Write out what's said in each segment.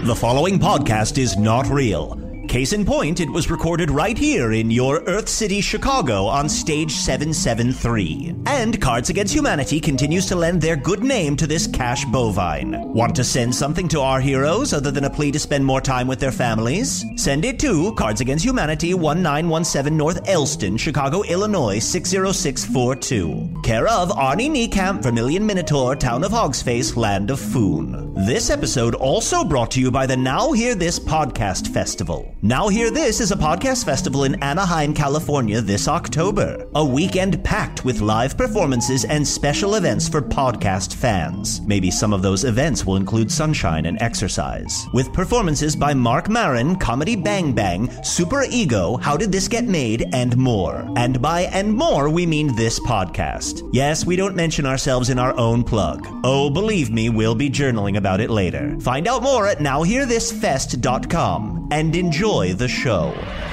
The following podcast is not real. Case in point, it was recorded right here in your Earth City, Chicago on stage 773. And Cards Against Humanity continues to lend their good name to this cash bovine. Want to send something to our heroes other than a plea to spend more time with their families? Send it to Cards Against Humanity, 1917 North Elston, Chicago, Illinois, 60642. Care of Arnie Niekamp, Vermilion Minotaur, Town of Hogsface, Land of Foon. This episode also brought to you by the Now Hear This Podcast Festival. Now Hear This is a podcast festival in Anaheim, California this October. A weekend packed with live performances and special events for podcast fans. Maybe some of those events will include sunshine and exercise. With performances by Mark Maron, Comedy Bang Bang, Super Ego, How Did This Get Made, and more. And by and more, we mean this podcast. Yes, we don't mention ourselves in our own plug. Oh, believe me, we'll be journaling about it later. Find out more at nowhearthisfest.com and enjoy the show.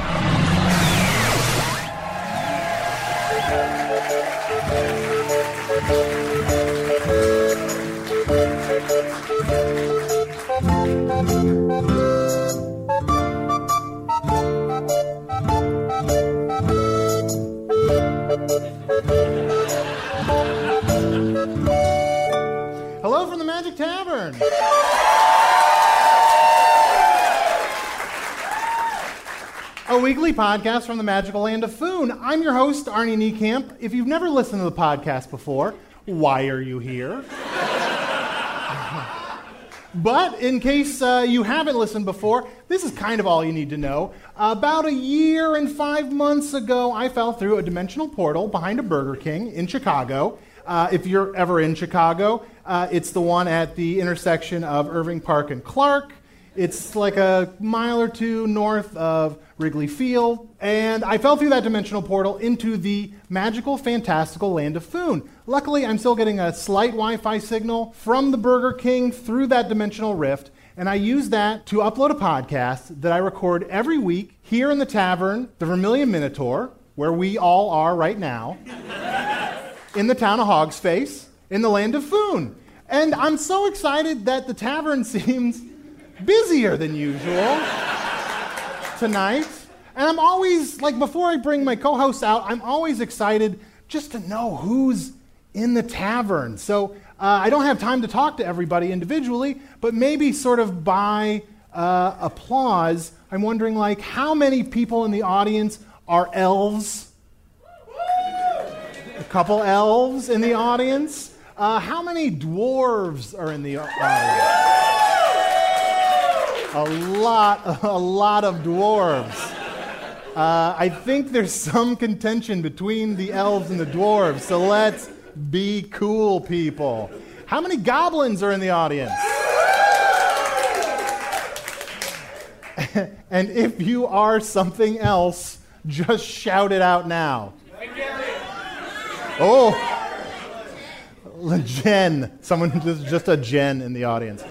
Hello from the Magic Tavern. A weekly podcast from the magical land of Foon. I'm your host, Arnie Niekamp. If you've never listened to the podcast before, why are you here? But in case you haven't listened before, this is kind of all you need to know. About a year and 5 months ago, I fell through a dimensional portal behind a Burger King in Chicago. If you're ever in Chicago, it's the one at the intersection of Irving Park and Clark. It's like a mile or two north of Wrigley Field. And I fell through that dimensional portal into the magical, fantastical land of Foon. Luckily, I'm still getting a slight Wi-Fi signal from the Burger King through that dimensional rift. And I use that to upload a podcast that I record every week here in the tavern, the Vermilion Minotaur, where we all are right now, in the town of Hogsface, in the land of Foon. And I'm so excited that the tavern seems busier than usual tonight. And I'm always, like, before I bring my co-hosts out, I'm always excited just to know who's in the tavern. So I don't have time to talk to everybody individually, but maybe sort of by applause, I'm wondering, like, how many people in the audience are elves? A couple elves in the audience. How many dwarves are in the audience? A lot of dwarves. I think there's some contention between the elves and the dwarves, so let's be cool, people. How many goblins are in the audience? And if you are something else, just shout it out now. Oh, Jen. Just a Jen in the audience.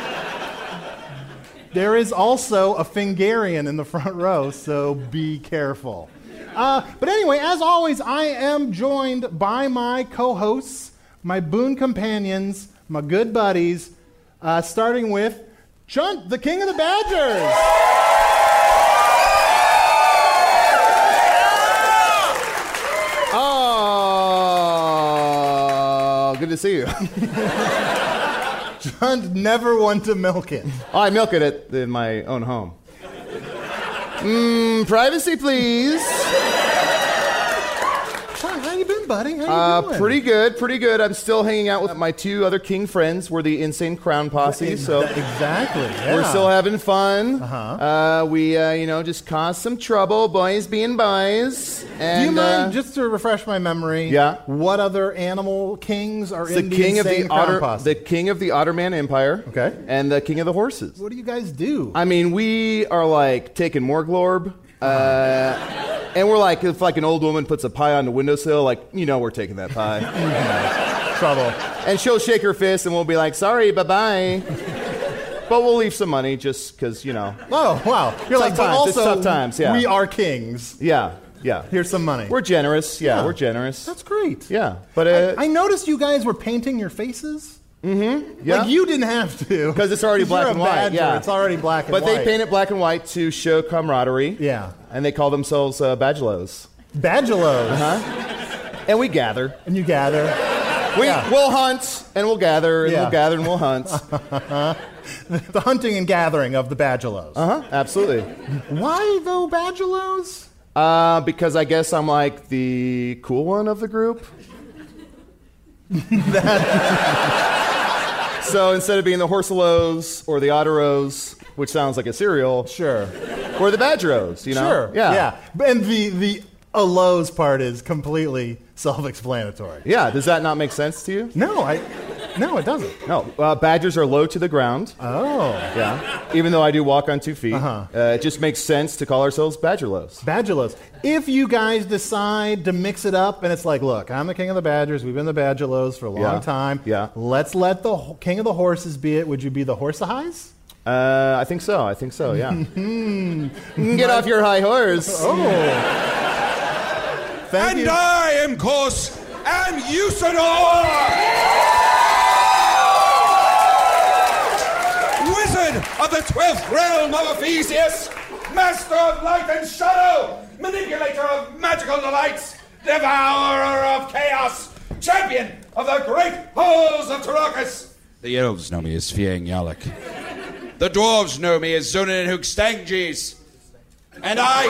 There is also a Fingarian in the front row, so be careful. But anyway, as always, I am joined by my co-hosts, my boon companions, my good buddies, starting with Chunt, the King of the Badgers. Oh, good to see you. Chunt never one to milk it. Oh, I milk it in my own home. Privacy, please. Chunt, how you been, buddy? How you doing? Pretty good. I'm still hanging out with my two other king friends. We're the Insane Crown Posse, so exactly. Yeah. We're still having fun. We just caused some trouble, boys being boys. And, do you mind, just to refresh my memory? Yeah. What other animal kings are in the king Insane Crown Posse? The king of the Otterman Empire. Okay. And the king of the horses. What do you guys do? I mean, we are like taking Morglorb. And we're like, if like an old woman puts a pie on the windowsill, like, we're taking that pie. Trouble. And she'll shake her fist and we'll be like, sorry, bye-bye. But we'll leave some money just because, Oh, wow. You're like, but also, it's tough times, yeah. We are kings. Yeah. Here's some money. We're generous. Yeah, we're generous. That's great. Yeah. But I noticed you guys were painting your faces. Yeah. Like, you didn't have to. Because it's already black and white. Badger. Yeah. It's already black and But white. they paint it black and white to show camaraderie. Yeah. And they call themselves Badgelos. Badgelos. And we gather. And you gather. We'll hunt, and we'll gather, and Yeah. we'll gather, and we'll hunt. The hunting and gathering of the Badgelos. Absolutely. Why, though, Badgelos? Because I guess I'm like the cool one of the group. So instead of being the Horselos or the Otteros, which sounds like a cereal, Sure. we're the Badgeros, you know? Sure. Yeah. And the Alos part is completely self-explanatory. Yeah, does that not make sense to you? No, it doesn't. No, badgers are low to the ground. Oh. Yeah, even though I do walk on 2 feet. It just makes sense to call ourselves Badgerlos. Badgelos. If you guys decide to mix it up and it's like, look, I'm the king of the Badgers, we've been the Badgelos for a long time. Yeah. Let's let the king of the horses be it. Would you be the Horsehighs? I think so, yeah. Get off your high horse. Thank you. I, of course, am Usador! Wizard of the 12th realm of Ephesius, master of light and shadow, manipulator of magical delights, devourer of chaos, champion of the great halls of Tarakas. The elves know me as Fiang Yalak. The dwarves know me as Zonin and Hookstangis. And I...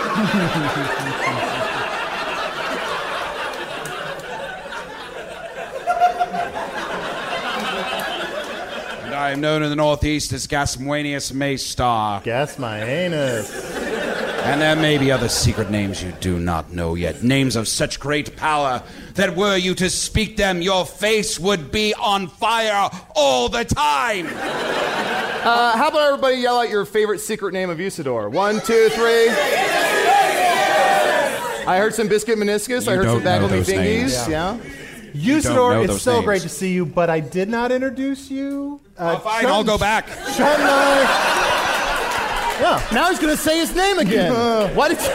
I am known in the Northeast as Gasmuenius Maystar. Gasmuenius. And there may be other secret names you do not know yet. Names of such great power that were you to speak them, your face would be on fire all the time. How about everybody yell out your favorite secret name of Usador? 1, 2, 3. I heard some Biscuit Meniscus. I heard some Bagel Me Fingies. Yeah. Usador, it's so names. great to see you, but I did not introduce you. Fine, I'll go back. Chunt and I... Yeah. Now he's going to say his name again. Why did you...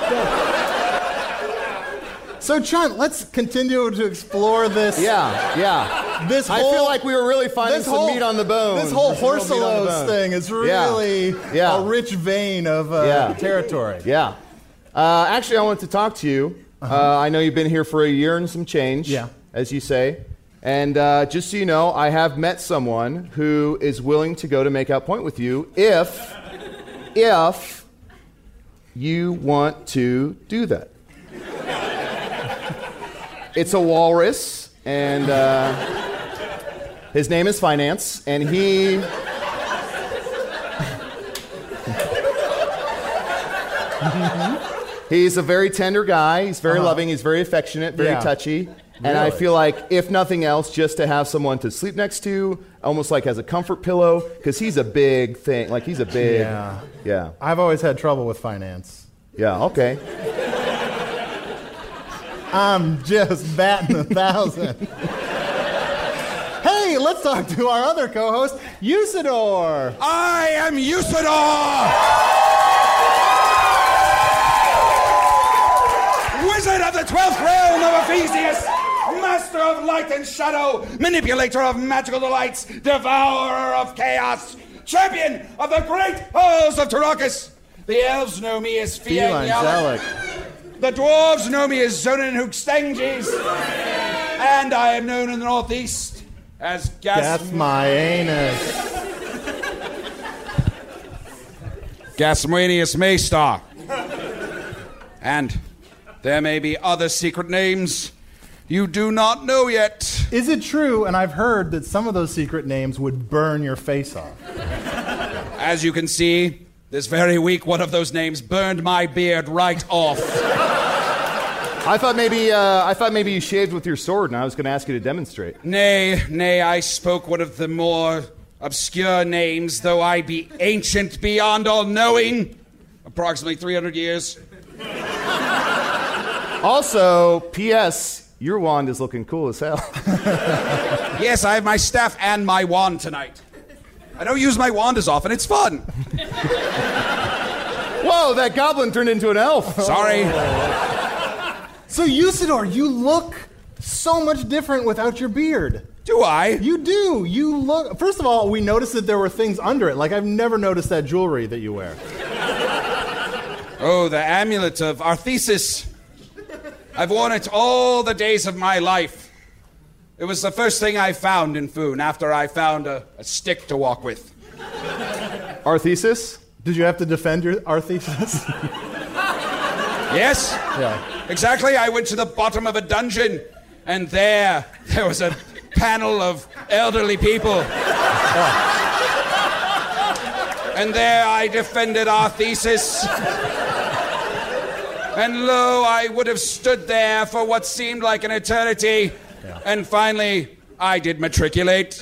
So, Chunt, let's continue to explore this. Yeah. This I whole, feel like we were really finding some meat on the bone. This whole There's some real meat on the Horselos bone. thing is really a rich vein of territory. Yeah. Actually, I wanted to talk to you. I know you've been here for a year and some change, as you say. And just so you know, I have met someone who is willing to go to Make Out Point with you if you want to do that. It's a walrus, and his name is Finance, and he... He's a very tender guy. He's very loving. He's very affectionate, very touchy. And I feel like, if nothing else, just to have someone to sleep next to, almost like as a comfort pillow, because he's a big thing. Like, he's a big... Yeah. I've always had trouble with Finance. Yeah, okay. I'm just batting 1,000. Hey, let's talk to our other co-host, Usador. I am Usador! Wizard of the 12th realm of Ephesius, master of light and shadow, manipulator of magical delights, devourer of chaos, champion of the great halls of Tarakas. The elves know me as Fiang Yalak. The dwarves know me as Zonin and Hookstangis. And I am known in the Northeast as Gasmuenius. Gasmuenius Maystar. And there may be other secret names you do not know yet. Is it true, and I've heard that some of those secret names would burn your face off? As you can see, this very week one of those names burned my beard right off. I thought maybe you shaved with your sword, and I was going to ask you to demonstrate. Nay, I spoke one of the more obscure names, though I be ancient beyond all knowing. Approximately 300 years. Also, P.S., your wand is looking cool as hell. Yes, I have my staff and my wand tonight. I don't use my wand as often. It's fun. Whoa, that goblin turned into an elf. Sorry. So, Usador, you look so much different without your beard. Do I? You do. You look... First of all, we noticed that there were things under it. Like, I've never noticed that jewelry that you wear. Oh, the amulet of Arthesis. I've worn it all the days of my life. It was the first thing I found in Foon after I found a stick to walk with. Arthesis? Did you have to defend your Arthesis? Yes? Yeah. Exactly. I went to the bottom of a dungeon, and there was a panel of elderly people. And there I defended Arthesis. And lo, I would have stood there for what seemed like an eternity. Yeah. And finally, I did matriculate.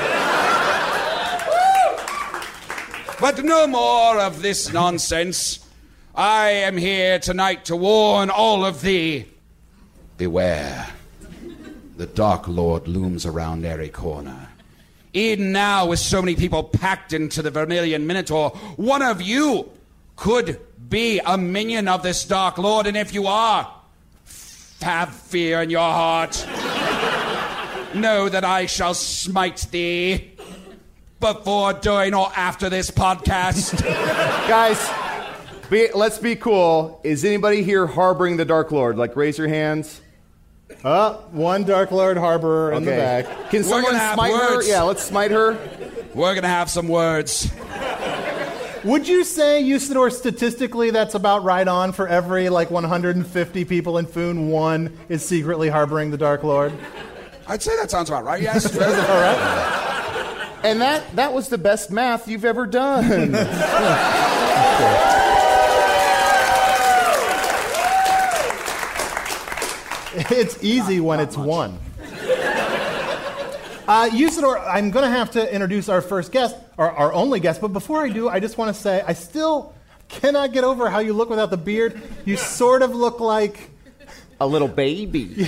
But no more of this nonsense. I am here tonight to warn all of thee. Beware. The Dark Lord looms around every corner. Even now, with so many people packed into the Vermilion Minotaur, one of you could be a minion of this Dark Lord, and if you are, have fear in your heart. Know that I shall smite thee before, during, or after this podcast. Guys, let's be cool. Is anybody here harboring the Dark Lord? Like, raise your hands. One Dark Lord harborer in the back. Can someone smite her? Yeah, let's smite her. We're gonna have some words. Would you say, Usador, statistically that's about right on for every 150 people in Foon, one is secretly harboring the Dark Lord? I'd say that sounds about right, yes. All right. And that was the best math you've ever done. It's easy when it's one. Usador, I'm going to have to introduce our first guest, or our only guest, but before I do, I just want to say I still cannot get over how you look without the beard. You sort of look like... a little baby.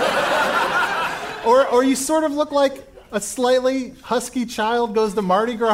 Or you sort of look like a slightly husky child goes to Mardi Gras.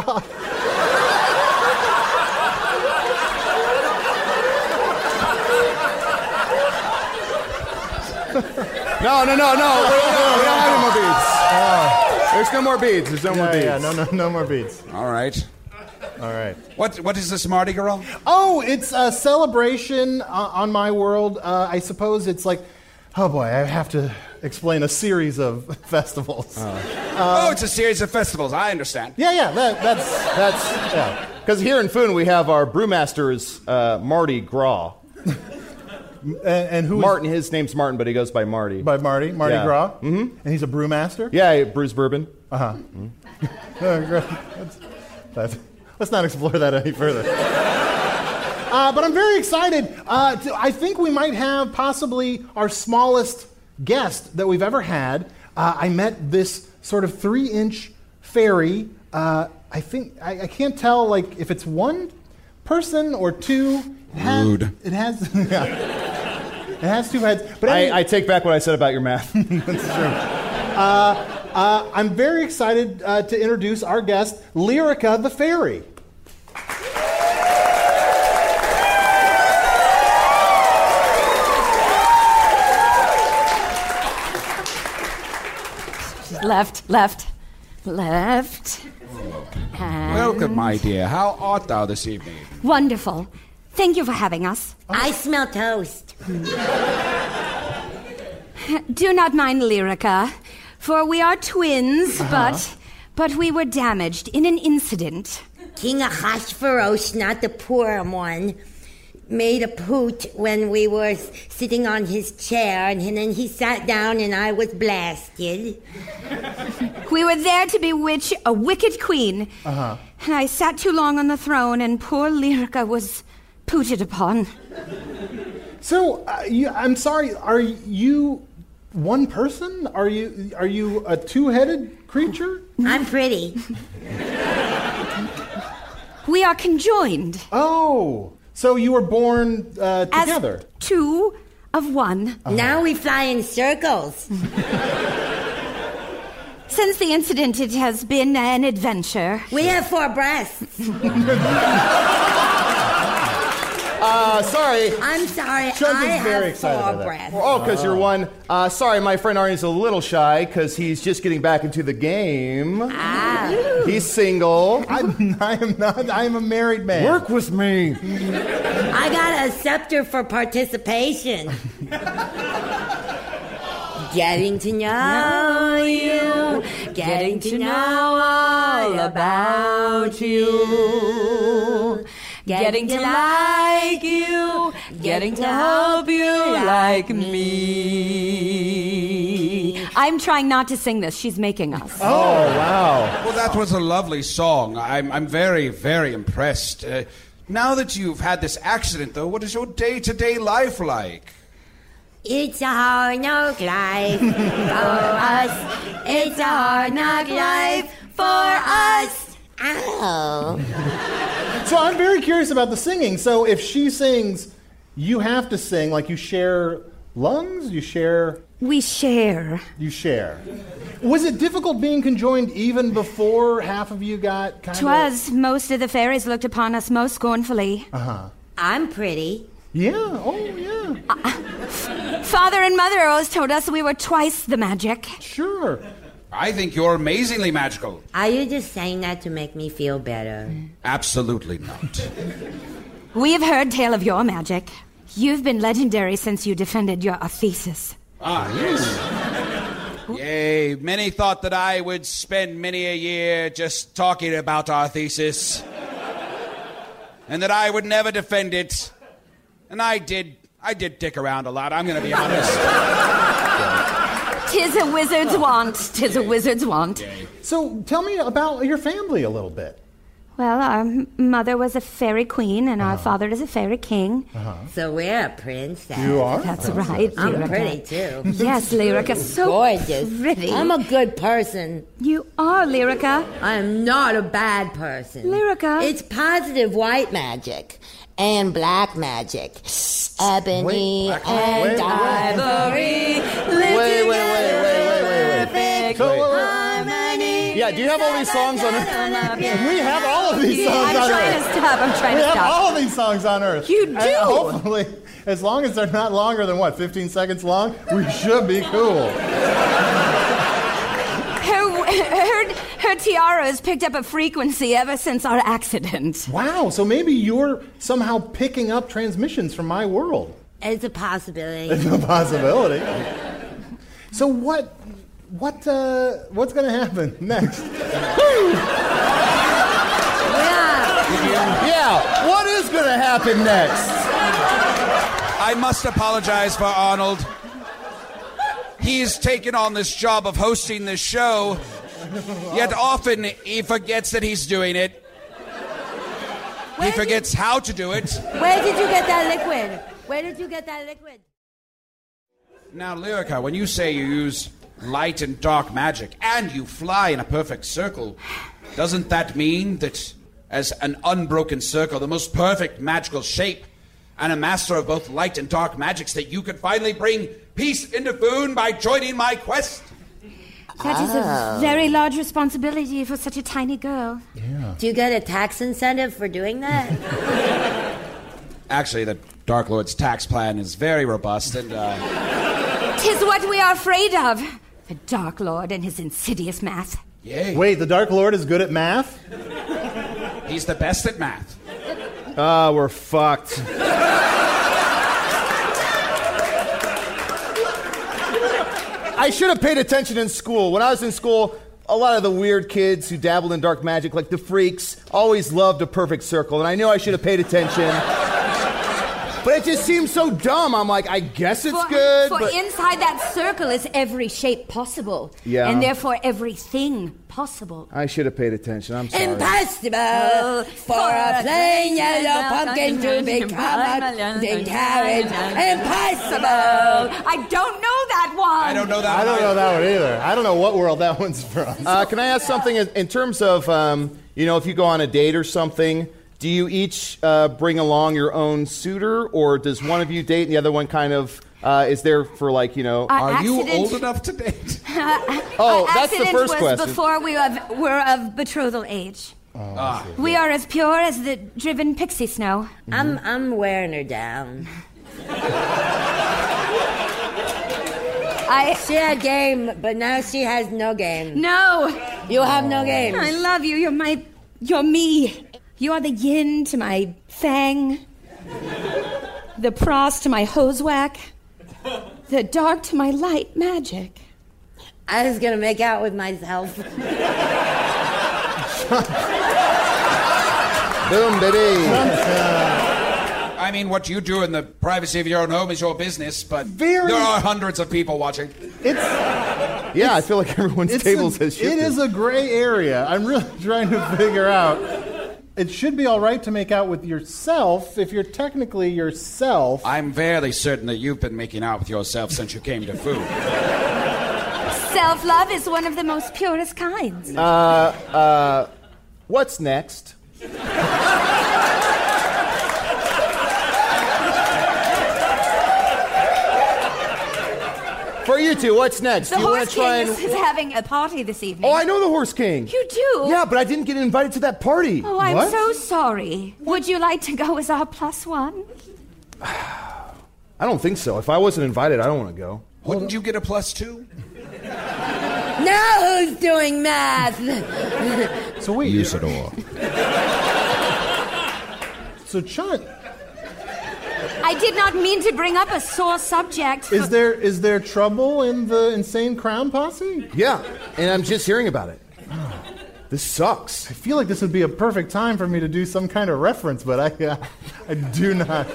No. We don't have any more beads. There's no more beads. There's no more beads. Yeah, no more beads. All right. What is this Mardi Gras? Oh, it's a celebration on my world. I suppose it's like, oh boy, I have to explain a series of festivals. It's a series of festivals. I understand. Yeah, that's Because here in Foon we have our brewmaster's Mardi Gras. And who? Martin. His name's Martin, but he goes by Marty. By Marty Gras. Mm-hmm. And he's a brewmaster. Yeah, he brews bourbon. Let's not explore that any further. But I'm very excited. I think we might have possibly our smallest guest that we've ever had. I met this sort of 3-inch fairy. I think I can't tell if it's one person or two. Rude. It has two heads. But I take back what I said about your math. That's true. I'm very excited to introduce our guest, Lyrica the Fairy. Left. Welcome, my dear. How art thou this evening? Wonderful. Thank you for having us. I smell toast. Do not mind Lyrica, for we are twins, but we were damaged in an incident. King Ahasuerus, not the poor one, made a poot when we were sitting on his chair, and then he sat down and I was blasted. We were there to bewitch a wicked queen, and I sat too long on the throne, and poor Lyrica was pooted upon. So, I'm sorry, are you one person? Are you a two-headed creature? I'm pretty. We are conjoined. Oh, so you were born together? As two of one. Now we fly in circles. Since the incident, it has been an adventure. We have 4 breasts. Sorry. I'm sorry. Chunt is I very have excited about four that. breaths. Oh, because you're one. Sorry, my friend Arnie's a little shy because he's just getting back into the game. He's single. I am not. I am a married man. Work with me. I got a scepter for participation. Getting to know you, getting to know all about you, getting to like you, getting to hope you like me. I'm trying not to sing this. She's making us. Oh, wow. Well, that was a lovely song. I'm very, very impressed. Now that you've had this accident, though, what is your day-to-day life like? It's a hard knock life for us. It's a hard knock life for us. Ow. So I'm very curious about the singing. So if she sings, you have to sing, like you share lungs? You share... We share. You share. Was it difficult being conjoined even before half of you got kind of... 'Twas. Most of the fairies looked upon us most scornfully. I'm pretty. Yeah, oh yeah. Father and Mother always told us we were twice the magic. Sure. I think you're amazingly magical. Are you just saying that to make me feel better? Absolutely not. We have heard tale of your magic. You've been legendary since you defended your thesis. Ah, yes. Yea, many thought that I would spend many a year just talking about our thesis, and that I would never defend it. And I did dick around a lot, I'm going to be honest. 'Tis a wizard's want. 'Tis a wizard's want. So tell me about your family a little bit. Well, our mother was a fairy queen, and our father is a fairy king. So we're a princess. You are? That's right, I'm Lyrica. pretty too. Yes, Lyrica, so Gorgeous. pretty. I'm a good person. You are, Lyrica. I'm not a bad person. Lyrica. It's positive white magic and black magic. Ebony and ivory. Wait. Perfect harmony. Yeah, do you have all these songs on Earth? We have all of these songs I'm on trying Earth. to stop. I'm trying We to have stop. all of these songs on Earth. You do. And hopefully, as long as they're not longer than, 15 seconds long, we should be cool. Her tiara has picked up a frequency ever since our accident. Wow, so maybe you're somehow picking up transmissions from my world. It's a possibility. It's a possibility. So what's going to happen next? Yeah, what is going to happen next? I must apologize for Arnold. He's taken on this job of hosting this show, yet often he forgets that he's doing it. He forgets how to do it. Where did you get that liquid? Where did you get that liquid? Now, Lyrica, when you say you use light and dark magic and you fly in a perfect circle, doesn't that mean that as an unbroken circle, the most perfect magical shape, and a master of both light and dark magics, that you could finally bring peace into Foon by joining my quest? That is a very large responsibility for such a tiny girl. Yeah. Do you get a tax incentive for doing that? Actually, the Dark Lord's tax plan is very robust, and 'Tis what we are afraid of. The Dark Lord and his insidious math. yay, Wait, the Dark Lord is good at math? he's the best at math. We're fucked. I should have paid attention in school. When I was in school, a lot of the weird kids who dabbled in dark magic, like the freaks, always loved a perfect circle, and I knew I should have paid attention. But it just seems so dumb. I'm like, I guess it's good, For but... inside that circle is every shape possible. Yeah. And therefore everything possible. I should have paid attention. I'm sorry. Impossible for a plain yellow pumpkin to become a big carrot. Impossible. I don't know that one. I don't know that. I don't know that one either. I don't know what world that one's from. Can I ask something in terms of, if you go on a date or something, do you each bring along your own suitor, or does one of you date and the other one kind of is there for Are you accident- old enough to date? Oh, Our that's the accident first was question. before we were of betrothal age. We are as pure as the driven pixie snow. I'm wearing her down. She had game, but now she has no game. No. You have no game. I love you. You're me. You are the yin to my fang, the pros to my hose whack, the dark to my light magic. I was gonna make out with myself. Boom, baby. I mean, what you do in the privacy of your own home is your business, but Very- there are hundreds of people watching. Yeah, I feel like everyone's tables has shifted. It is a gray area. I'm really trying to figure out. It should be all right to make out with yourself if you're technically yourself. I'm fairly certain that you've been making out with yourself since you came to food. Self-love is one of the most purest kinds. What's next? For you two, what's next? The Do you want Horse to try King and... is having a party this evening. Oh, I know the Horse King. You do? Yeah, but I didn't get invited to that party. Oh, I'm What? so sorry. Would you like to go as our +1? I don't think so. If I wasn't invited, I don't want to go. Wouldn't you get a +2? Now who's doing math? So wait. Usador. So Chunt, I did not mean to bring up a sore subject. is there trouble in the Insane Crown Posse? Yeah, and I'm just hearing about it. This sucks. I feel like this would be a perfect time for me to do some kind of reference, but I do not.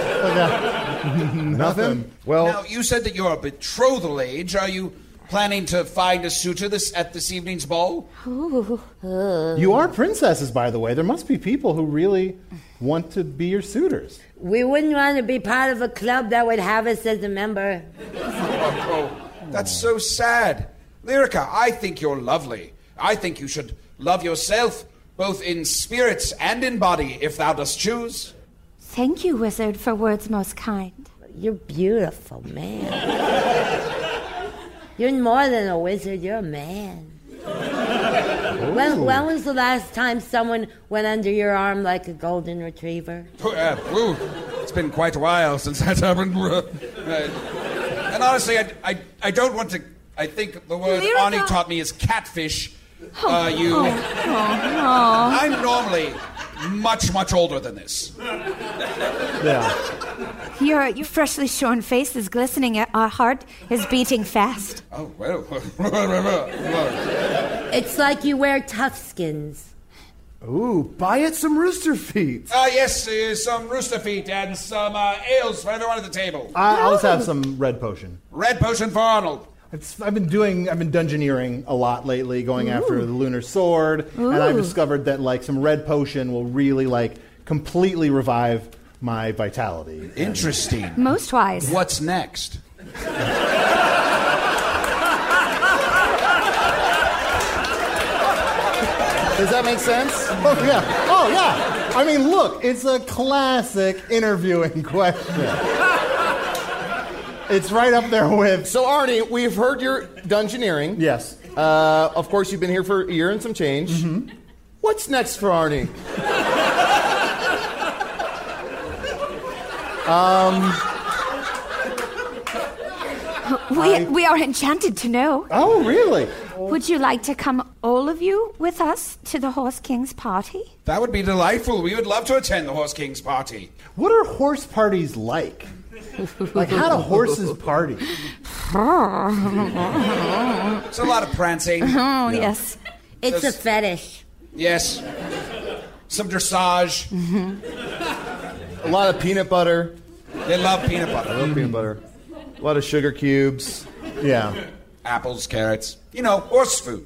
Nothing. Well, Now, you said that you're a betrothal age. Are you planning to find a suitor at this evening's ball? You are princesses, by the way. There must be people who really want to be your suitors. We wouldn't want to be part of a club that would have us as a member. Oh, that's so sad. Lyrica, I think you're lovely. I think you should love yourself, both in spirit and in body, if thou dost choose. Thank you, wizard, for words most kind. You're beautiful, man. You're more than a wizard, you're a man. When was the last time someone went under your arm like a golden retriever? It's been quite a while since that happened. And honestly, I don't want to... I think the word Lyrica. Arnie taught me is catfish. I'm normally much, much older than this. Yeah. Your freshly shorn face is glistening. Our heart is beating fast. Oh, well. It's like you wear tough skins. ooh, buy it some rooster feet. Yes, some rooster feet and some ales for everyone at the table. I'll just have some red potion. Red potion for Arnold. I've been dungeoneering a lot lately, going after the lunar sword, and I've discovered that some red potion will really completely revive my vitality. Interesting. Most wise. What's next? Does that make sense? Oh yeah. I mean, look, it's a classic interviewing question. It's right up there with... So, Arnie, we've heard your dungeoneering. Yes. Of course, you've been here for a year and some change. Mm-hmm. What's next for Arnie? We are enchanted to know. Oh, really? Would you like to come, all of you, with us to the Horse King's party? That would be delightful. We would love to attend the Horse King's party. What are horse parties like? How do horses party? It's a lot of prancing. Oh, yes. It's a fetish. Yes. Some dressage. A lot of peanut butter. They love peanut butter. I love peanut butter. A lot of sugar cubes. Yeah. Apples, carrots. Horse food.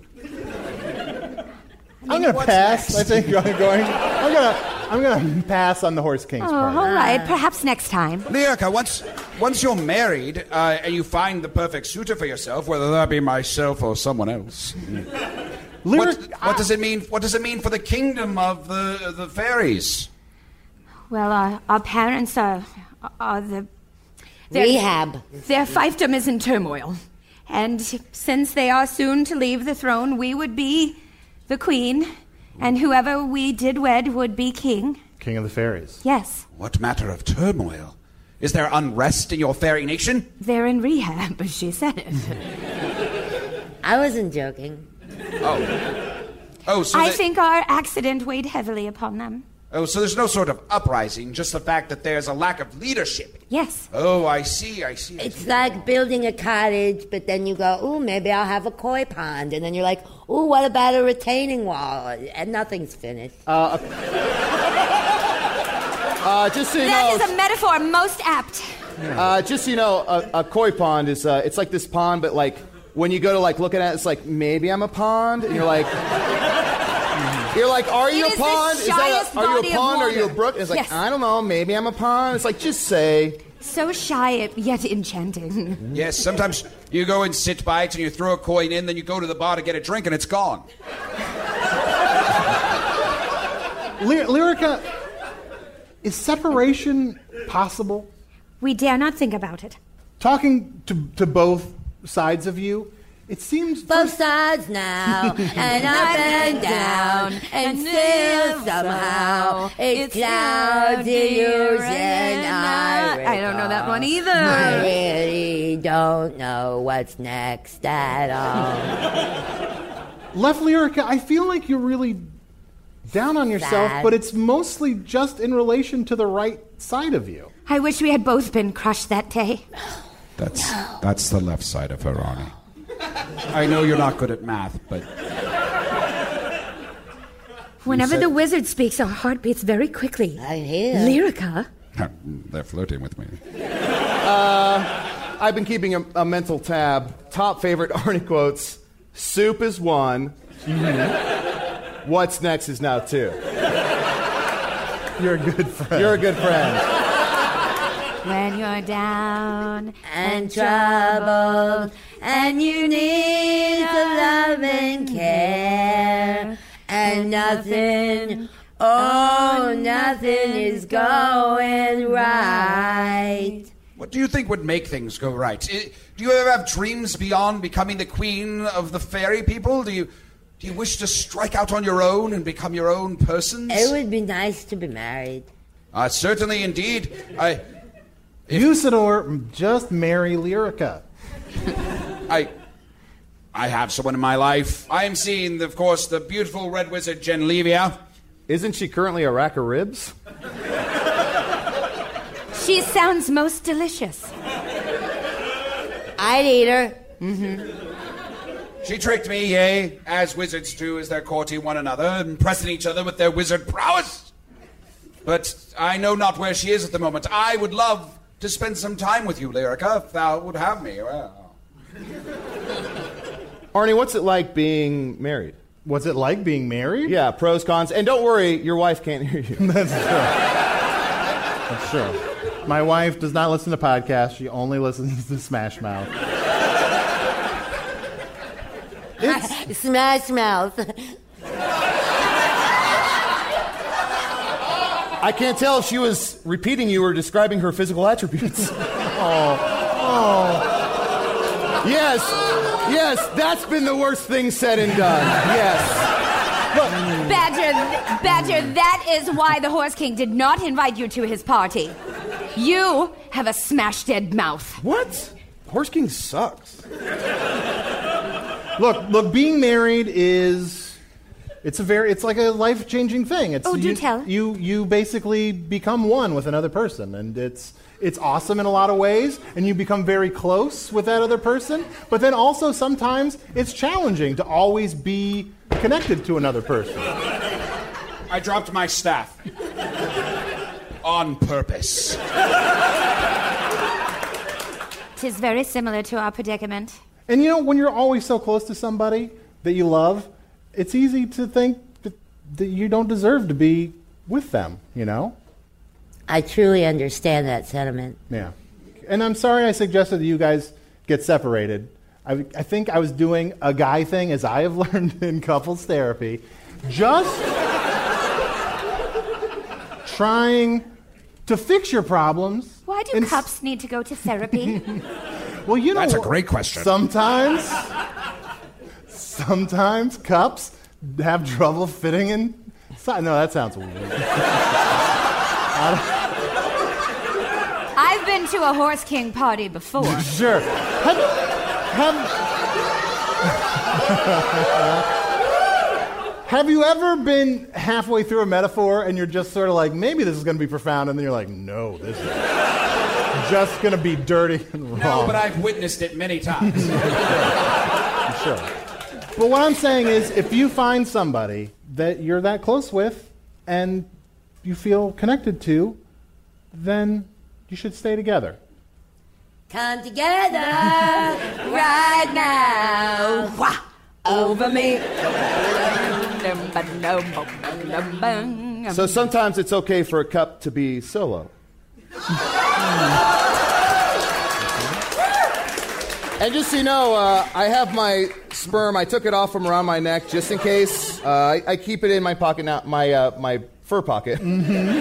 I'm gonna What's pass. next? I think I'm gonna pass on the Horse King's Oh, party. all right. Perhaps next time. Lyrica, once you're married and you find the perfect suitor for yourself, whether that be myself or someone else, what does it mean? What does it mean for the kingdom of the fairies? Well, our parents are the... Rehab. Their fiefdom is in turmoil. And since they are soon to leave the throne, we would be the queen And whoever we did wed would be king. King of the fairies. Yes. What matter of turmoil? Is there unrest in your fairy nation? They're in rehab, she said it. I wasn't joking. Oh, so I think our accident weighed heavily upon them. Oh, so there's no sort of uprising, just the fact that there's a lack of leadership. Yes. Oh, I see. It's like building a cottage, but then you go, ooh, maybe I'll have a koi pond. And then you're like, ooh, what about a retaining wall? And nothing's finished. Just so you That know, is a metaphor most apt. just so you know, a koi pond is it's like this pond, but like when you go to like look at it, it's like maybe I'm a pond, and you're like, are you It a is pond? the shyest Are you body a of pond? Are you a water. brook? It's like Yes. I don't know, maybe I'm a pond. It's like just say. So shy yet enchanting. Yes, sometimes you go and sit by it and you throw a coin in, then you go to the bar to get a drink and it's gone. Lyrica, is separation possible? We dare not think about it. Talking to both sides of you, it seems... Both sides now, and up and down, and still somehow it's clouds, illusion, I don't know that one either. I really don't know what's next at all. Left Lyrica, I feel like you're really down on yourself, Sad. but it's mostly just in relation to the right side of you. I wish we had both been crushed that day. That's the left side of her, Arnie. I know you're not good at math, but... Whenever the wizard speaks, our heart beats very quickly. I hear. Lyrica? They're flirting with me. I've been keeping a mental tab. Top favorite Arnie quotes: "Soup is one. What's next is now two." You're a good friend. You're a good friend. When you're down And troubled, and you need some love and care, and nothing, oh, nothing is going right. What do you think would make things go right? Do you ever have dreams beyond becoming the queen of the fairy people? Do you wish to strike out on your own and become your own persons? It would be nice to be married. Certainly, indeed. Usador, just marry Lyrica. I have someone in my life. I am seeing, of course, the beautiful red wizard Genlevia. Isn't she currently a rack of ribs? She sounds most delicious. I'd eat her. She tricked me, yea, as wizards do as they're courting one another, impressing each other with their wizard prowess. But I know not where she is at the moment. I would love to spend some time with you, Lyrica, if thou would have me. Well. Arnie, what's it like being married? What's it like being married? Yeah, pros, cons. And don't worry, your wife can't hear you. That's true. That's true. My wife does not listen to podcasts. She only listens to Smash Mouth. Smash Mouth. I can't tell if she was repeating you or describing her physical attributes. Yes, that's been the worst thing said and done. Yes. Badger, that is why the Horse King did not invite you to his party. You have a smash-dead mouth. What? Horse King sucks. Look, being married is... It's like a life-changing thing. Tell. You basically become one with another person, and it's awesome in a lot of ways, and you become very close with that other person, but then also sometimes it's challenging to always be connected to another person. I dropped my staff. On purpose. 'Tis very similar to our predicament. And when you're always so close to somebody that you love, it's easy to think that you don't deserve to be with them, I truly understand that sentiment. Yeah. And I'm sorry I suggested that you guys get separated. I think I was doing a guy thing, as I have learned in couples therapy. Just trying to fix your problems. Why do cups need to go to therapy? Well, That's a great question. Sometimes cups have trouble fitting in? No, that sounds weird. I've been to a Horse King party before. Sure. Have you ever been halfway through a metaphor and you're just sort of like, maybe this is going to be profound, and then you're like, no, this is just going to be dirty and wrong. No, but I've witnessed it many times. Sure. But what I'm saying is, if you find somebody that you're that close with and you feel connected to, then you should stay together. Come together right now. Wah, over me. So sometimes it's okay for a cup to be solo. And just so you know, I have my sperm. I took it off from around my neck just in case. I keep it in my pocket now, my fur pocket. Mm-hmm.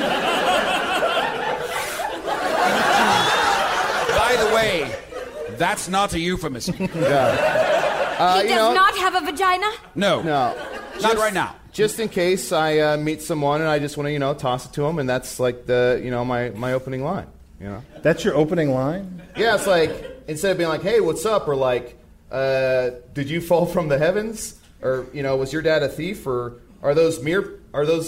By the way, that's not a euphemism. Yeah. He does not have a vagina? No. No. Not right now. Just in case I meet someone and I just want to, toss it to them, and that's like my opening line. That's your opening line? Yeah, it's like, instead of being like, hey, what's up? Or like, did you fall from the heavens? Or, was your dad a thief? Or is your,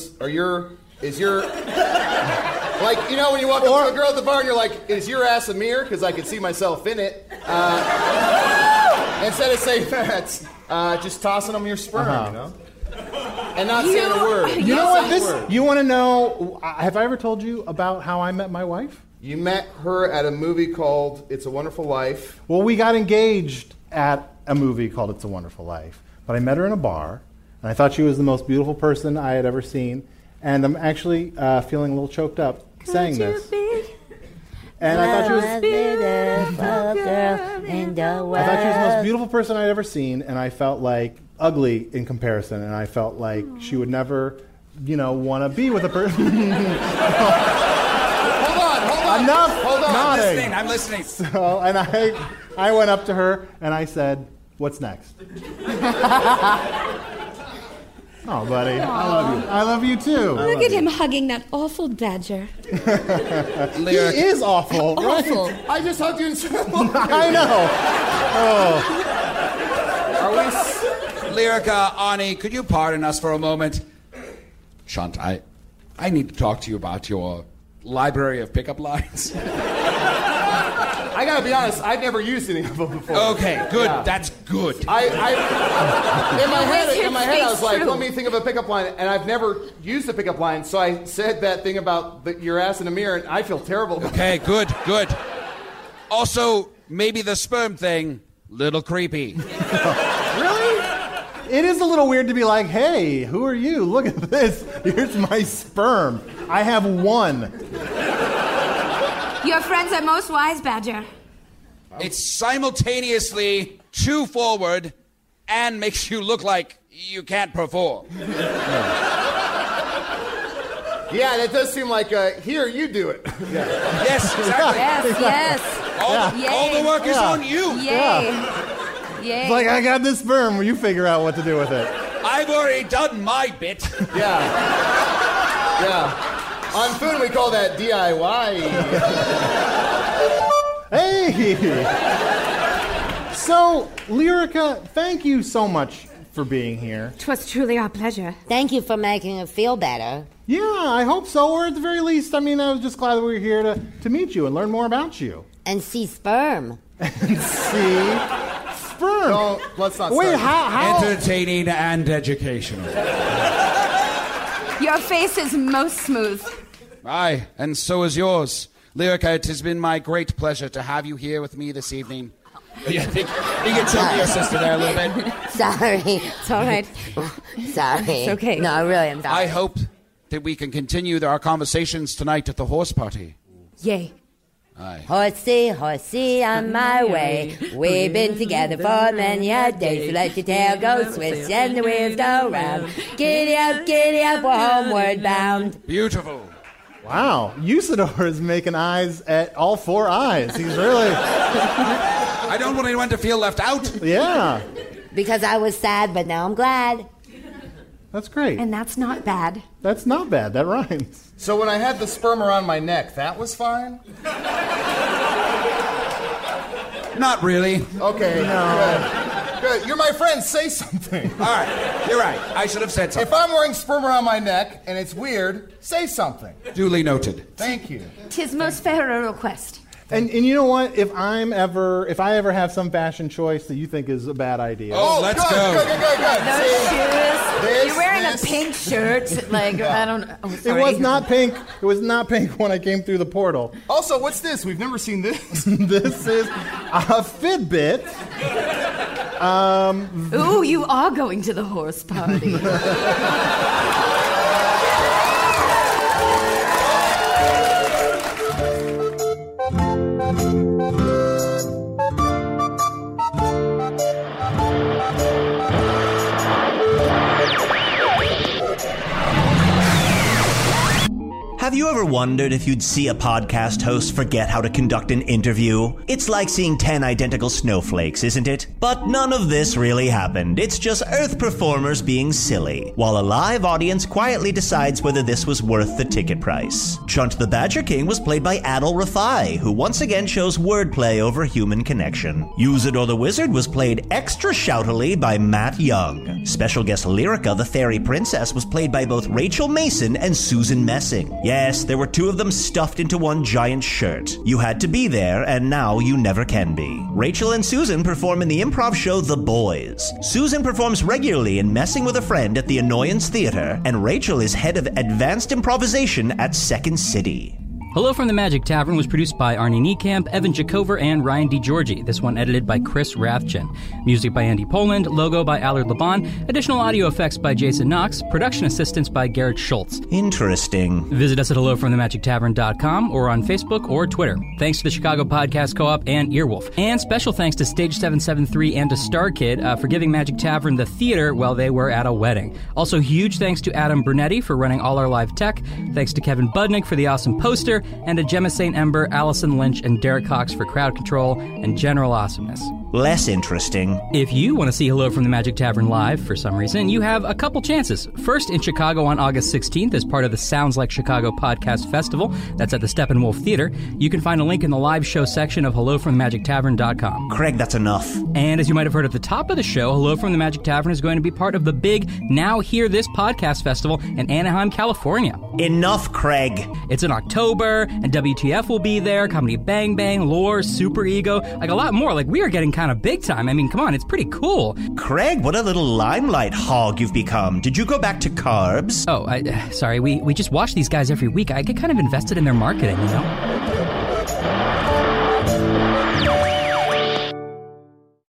like, when you walk up to a girl at the bar and you're like, is your ass a mirror? Because I can see myself in it. Instead of saying that, just tossing them your sperm, And not saying a word. You know what? You want to know, have I ever told you about how I met my wife? You met her at a movie called It's a Wonderful Life. Well, we got engaged at a movie called It's a Wonderful Life. But I met her in a bar, and I thought she was the most beautiful person I had ever seen. And I'm actually feeling a little choked up saying this. And I thought she was the most beautiful person I'd ever seen, and I felt like ugly in comparison, and I felt like she would never, want to be with a person. Hold on. Enough Hold on. nodding. I'm listening. So, and I went up to her and I said, "What's next?" Oh, buddy, I love you. I love you too. Look at him hugging that awful badger. He is awful. Awful. Right? I just hugged you in I know. Oh. Are we... Lyrica, Ani, could you pardon us for a moment? Shunt, I need to talk to you about your library of pickup lines. I gotta be honest, I've never used any of them before. Okay, good. Yeah. That's good. In my head, I was like, let me think of a pickup line, and I've never used a pickup line, so I said that thing about your ass in a mirror, and I feel terrible. Okay, good. Also, maybe the sperm thing, little creepy. Really? It is a little weird to be like, hey, who are you? Look at this. Here's my sperm. I have one. Your friends are most wise, Badger. It's simultaneously too forward and makes you look like you can't perform. Yeah, that does seem like, here, you do it. Yeah. Yes, exactly. Yes. All the work is on you. Yay. It's like, I got this sperm. You figure out what to do with it. I've already done my bit. Yeah. On Food, we call that DIY. Hey! So, Lyrica, thank you so much for being here. 'Twas truly our pleasure. Thank you for making it feel better. Yeah, I hope so. Or at the very least, I was just glad that we were here to meet you and learn more about you. And see sperm. And see sperm. No, let's not Wait, start. how? Entertaining and educational. Your face is most smooth. Aye, and so is yours. Lyrica, it has been my great pleasure to have you here with me this evening. You can tell your sister there a little bit. Sorry. It's all right. Sorry. It's okay. No, really, I'm sorry. I hope that we can continue our conversations tonight at the horse party. Yay. Aye. Horsey, horsey, on my way. We've been together for many a day. So let your tail go swish and the wheels go round. Giddy up, we're homeward bound. Beautiful. Wow, Usador is making eyes at all four eyes. He's really... I don't want anyone to feel left out. Yeah. Because I was sad, but now I'm glad. That's great. And that's not bad. That's not bad. That rhymes. So when I had the sperm around my neck, that was fine? Not really. Okay, good. You're my friend. Say something. All right, you're right. I should have said something. If I'm wearing sperm around my neck and it's weird, say something. Duly noted. Thank you. 'Tis most fair a request. And you know what? If I ever have some fashion choice that you think is a bad idea. Oh, let's go. Good. Those shoes. You're wearing this. A pink shirt. Like, I don't know. Oh, It sorry. was not pink. It was not pink when I came through the portal. Also, what's this? We've never seen this. This is a Fitbit. Ooh, you are going to the horse party. Have you ever wondered if you'd see a podcast host forget how to conduct an interview? It's like seeing 10 identical snowflakes, isn't it? But none of this really happened. It's just Earth performers being silly, while a live audience quietly decides whether this was worth the ticket price. Chunt the Badger King was played by Adil Rafai, who once again shows wordplay over human connection. Usador the Wizard was played extra shoutily by Matt Young. Special guest Lyrica the Fairy Princess was played by both Rachel Mason and Susan Messing. Yes, there were two of them stuffed into one giant shirt. You had to be there, and now you never can be. Rachel and Susan perform in the improv show The Boys. Susan performs regularly in Messing with a Friend at the Annoyance Theater, and Rachel is head of advanced improvisation at Second City. Hello from the Magic Tavern was produced by Arnie Niekamp, Evan Jacover, and Ryan DiGiorgi. This one edited by Chris Rathjen. Music by Andy Poland, logo by Allard Laban, additional audio effects by Jason Knox, production assistance by Garrett Schultz. Interesting. Visit us at hellofromthemagictavern.com or on Facebook or Twitter. Thanks to the Chicago Podcast Co-op and Earwolf. And special thanks to Stage 773 and to StarKid for giving Magic Tavern the theater while they were at a wedding. Also, huge thanks to Adam Brunetti for running all our live tech. Thanks to Kevin Budnick for the awesome poster. And to Gemma St. Ember, Allison Lynch, and Derek Cox for crowd control and general awesomeness. Less interesting. If you want to see Hello from the Magic Tavern live for some reason, you have a couple chances. First, in Chicago on August 16th as part of the Sounds Like Chicago Podcast Festival. That's at the Steppenwolf Theater. You can find a link in the live show section of hellofromthemagictavern.com. Craig, that's enough. And as you might have heard at the top of the show, Hello from the Magic Tavern is going to be part of the big Now Hear This Podcast Festival in Anaheim, California. Enough, Craig. It's in October, and WTF will be there, Comedy Bang Bang, Lore, Super Ego, like a lot more. Like, we are getting kind of big time. I mean, come on, it's pretty cool. Craig, what a little limelight hog you've become. Did you go back to carbs? Oh, sorry, we just watch these guys every week. I get kind of invested in their marketing, you know?